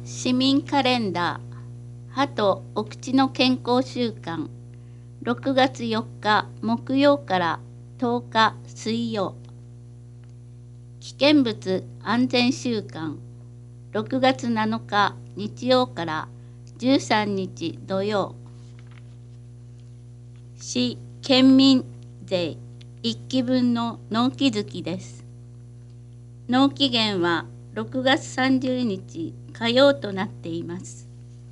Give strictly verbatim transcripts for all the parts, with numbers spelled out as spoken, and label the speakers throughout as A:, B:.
A: 市民カレンダー歯とお口の健康週間ろくがつよっか木曜からとおか水曜。危険物安全週間ろくがつなのか日曜からじゅうさんにち土曜。市県民税いっきぶんの納期月です。納期限はろくがつさんじゅうにち火曜となっています。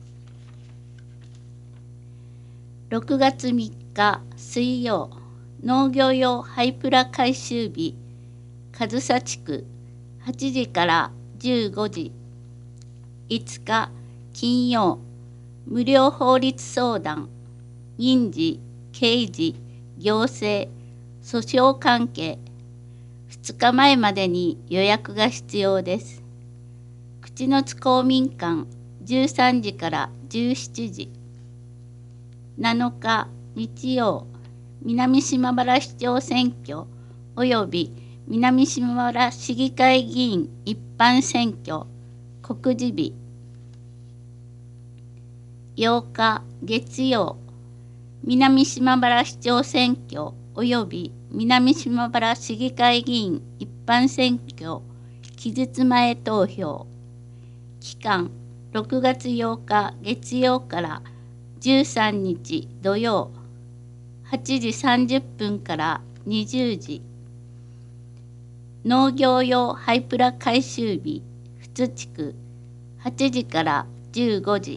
A: ろくがつみっか水曜、農業用ハイプラ回収日、上総地区はちじからじゅうごじ。いつか金曜、無料法律相談、民事、刑事、行政、訴訟関係、ふつかまえまでに予約が必要です。口の津公民館じゅうさんじからじゅうしちじ。なのか日曜、南島原市長選挙および南島原市議会議員一般選挙告示日。ようか月曜、南島原市長選挙および南島原市議会議員一般選挙期日前投票。期間ろくがつようか月曜からじゅうさんにち土曜はちじさんじゅっぷんからにじゅうじ。農業用ハイプラ回収日富津地区はちじからじゅうごじ。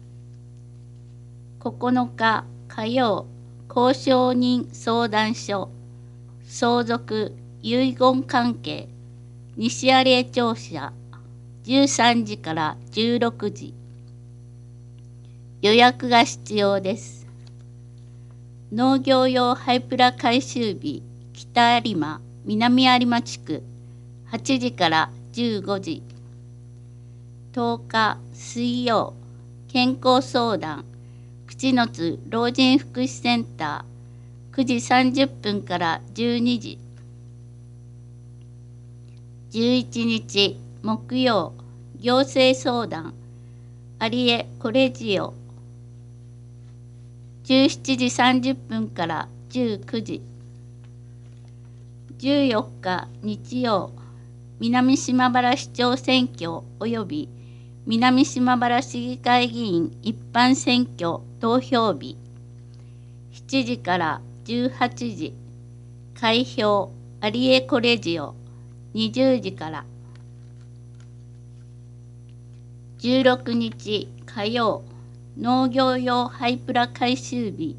A: ここのか火曜、交渉人相談所相続遺言関係西有江庁舎じゅうさんじからじゅうろくじ。予約が必要です。農業用ハイプラ回収日北有馬南有馬地区はちじからじゅうごじ。とおか水曜、健康相談口の津老人福祉センターくじさんじゅっぷんからじゅうにじ。じゅういちにち木曜、行政相談有江コレジオじゅうしちじさんじゅっぷんからじゅうくじ。じゅうよっか日曜、南島原市長選挙および南島原市議会議員一般選挙投票日。しちじからじゅうはちじ。開票有江コレジオにじゅうじから。じゅうろくにち火曜、農業用ハイプラ回収日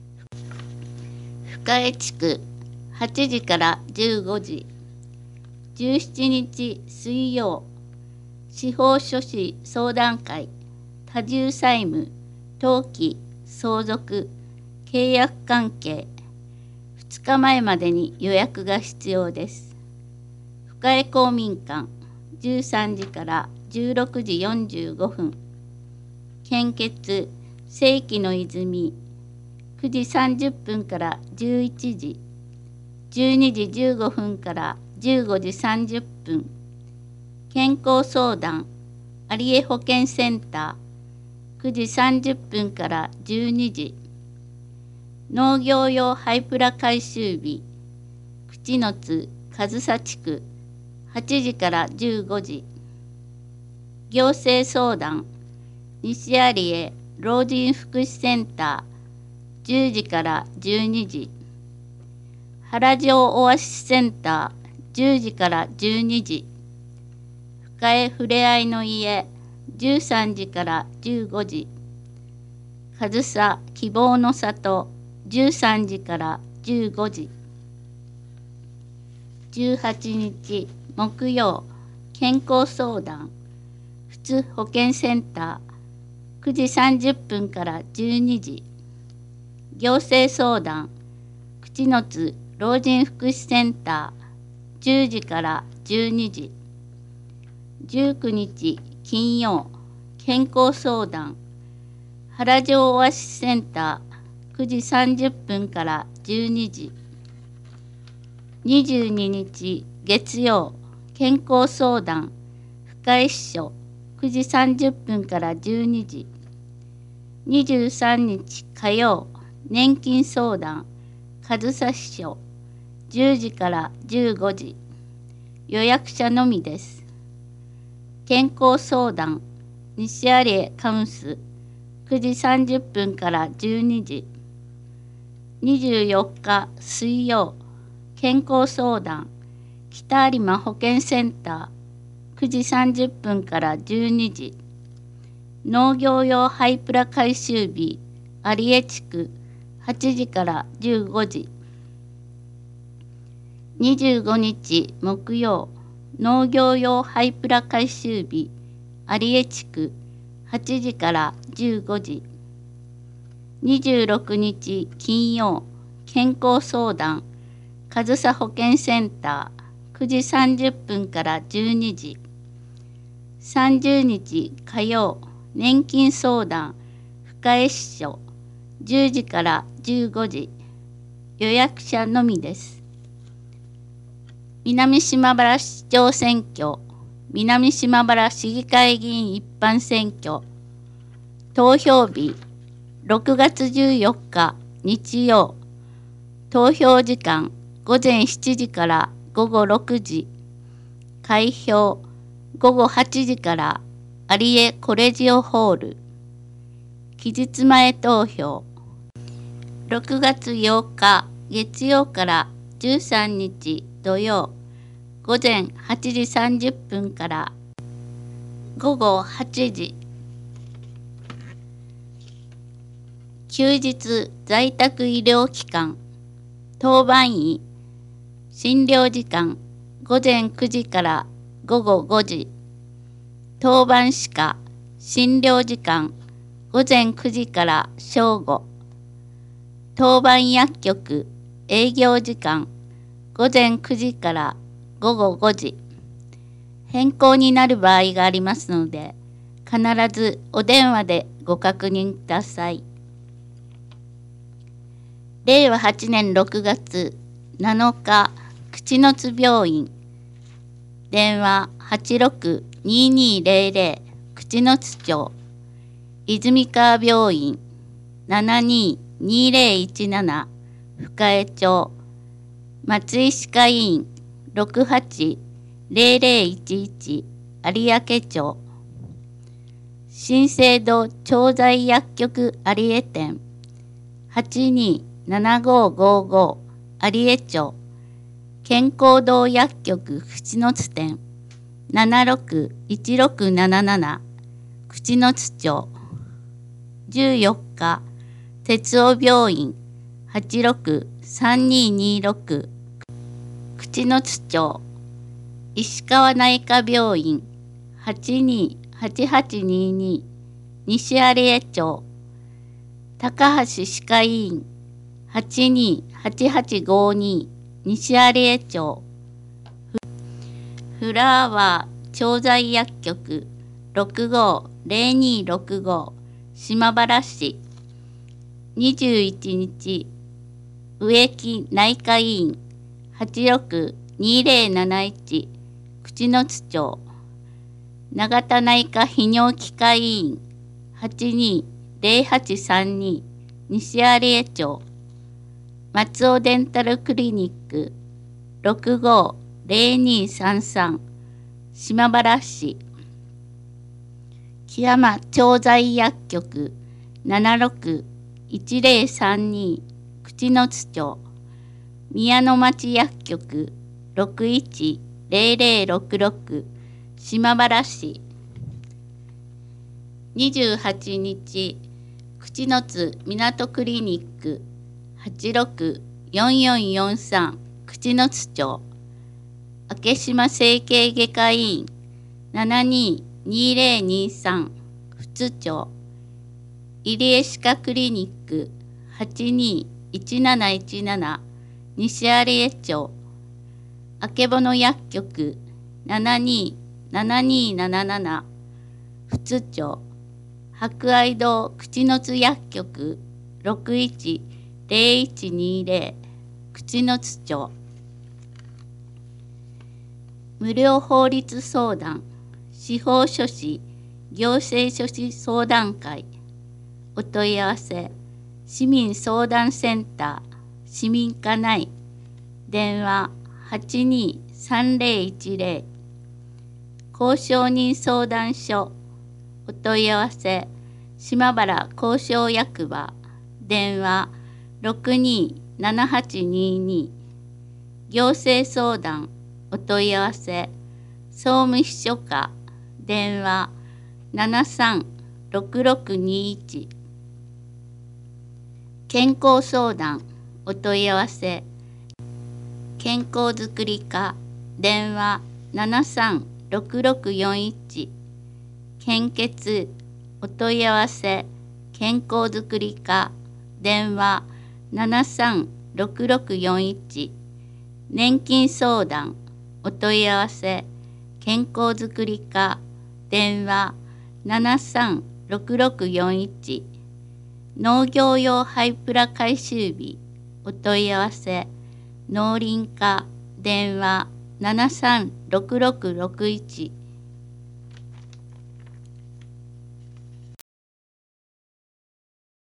A: 深江地区はちじからじゅうごじ。じゅうしちにち水曜、司法書士相談会多重債務登記相続契約関係ふつかまえまでに予約が必要です。深江公民館じゅうさんじからじゅうろくじよんじゅうごふん。献血世紀の泉くじさんじゅっぷんからじゅういちじ。じゅうにじじゅうごふんからじゅうごじさんじゅっぷん。健康相談有江保健センターくじさんじゅっぷんからじゅうにじ。農業用ハイプラ回収日口の津上総地区はちじからじゅうごじ。行政相談西有江老人福祉センターじゅうじからじゅうにじ。原城オアシスセンターじゅうじからじゅうにじ。深江ふれあいの家じゅうさんじからじゅうごじ。上総希望の里じゅうさんじからじゅうごじ。じゅうはちにち木曜、健康相談富津保健センターくじさんじゅっぷんからじゅうにじ。行政相談口の津老人福祉センターじゅうじからじゅうにじ。じゅうくにち金曜、健康相談原城オアシスセンターくじさんじゅっぷんからじゅうにじ。にじゅうににち月曜、健康相談深江支所くじさんじゅっぷんからじゅうにじ。にじゅうさんにち火曜、年金相談、上総支所、じゅうじからじゅうごじ。予約者のみです。健康相談、西有江カウンス、くじさんじゅっぷんからじゅうにじ。にじゅうよっか水曜、健康相談、北有馬保健センター、くじさんじゅっぷんからじゅうにじ。農業用ハイプラ回収日、有江地区、はちじからじゅうごじ。にじゅうごにち木曜、農業用ハイプラ回収日、有江地区、はちじからじゅうごじ。にじゅうろくにち金曜、健康相談、上総保健センター、くじさんじゅっぷんからじゅうにじ。さんじゅうにち火曜、年金相談、深江支所、じゅうじからじゅうごじ。予約者のみです。南島原市長選挙、南島原市議会議員一般選挙、投票日、ろくがつじゅうよっか日曜、投票時間、ごぜんしちじからごごろくじ、開票、ごごはちじから有江コレジオホール、期日前投票、ろくがつようか月曜からじゅうさんにち土曜、ごぜんはちじさんじゅっぷんからごごはちじ。休日在宅医療機関、当番医、診療時間ごぜんくじからごごごじ。当番歯科、診療時間ごぜんくじから正午。当番薬局、営業時間ごぜんくじからごごごじ。変更になる場合がありますので、必ずお電話でご確認ください。れいわはちねんろくがつなのか、口の津病院、電話 はちろくにーにーぜろぜろ 口の津町、泉川病院 ななにーにーぜろいちなな 深江町、松井歯科医院 ろくはちぜろぜろいちいち 有明町、新生堂調剤薬局有江店 はちにーななごーごーごー 有江町、健康堂薬局口の津店 ななろくいちろくなななな 口の津町、じゅうよっか鉄尾病院 はちろくさんにーにーろく 口の津町、石川内科病院 はちにーはちはちにーにー 西有江町、高橋歯科医院 はちにーはちはちごーにー 西有江町、フラワー調剤薬局 ろくごーぜろにーろくごー 島原市、にじゅういちにち植木内科医院 はちろくにーぜろなないち 口の津町、長田内科泌尿器科医院 はちにーぜろはちさんにー 西有江町、松尾デンタルクリニック ろくごーぜろにーさんさん 島原市、木山調剤薬局 ななろくいちぜろさんにー 口の津町、宮の町薬局 ろくいちぜろぜろろくろく 島原市、にじゅうはちにち口の津港クリニックはちろくよんよんよんさん 口の津町、明島整形外科医院 ななにーにーぜろにーさん 富津町、入江歯科クリニック はちにーいちなないちなな 西有江町、あけぼの薬局 ななにーななにーなななな 富津町、博愛堂口の津薬局 ろくいちぜろいちにーぜろ 口の津町、無料法律相談司法書士行政書士相談会お問い合わせ市民相談センター市民課内電話 はちにーさんぜろいちぜろ 交渉人相談所お問い合わせ島原交渉役場電話 ろくにーななはちにーにー 行政相談お問い合わせ総務秘書課電話 ななさんろくろくにいち 健康相談お問い合わせ健康づくり課電話 ななさんろくろくよんいち 献血お問い合わせ健康づくり課電話 ななさんろくろくよんいち 年金相談お問い合わせ健康づくり課電話 ななさんろくろくよんいち 農業用ハイプラ回収日お問い合わせ農林課電話 ななさんろくろくろくいち